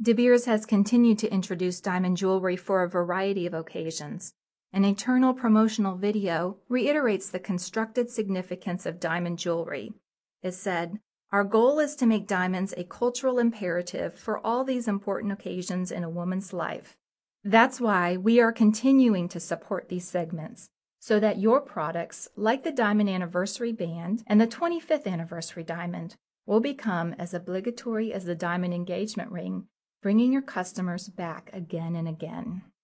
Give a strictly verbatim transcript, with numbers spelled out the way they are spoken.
De Beers has continued to introduce diamond jewelry for a variety of occasions. An eternal promotional video reiterates the constructed significance of diamond jewelry. It said, "Our goal is to make diamonds a cultural imperative for all these important occasions in a woman's life. That's why we are continuing to support these segments, so that your products, like the Diamond Anniversary Band and the twenty-fifth Anniversary Diamond, will become as obligatory as the diamond engagement ring, bringing your customers back again and again."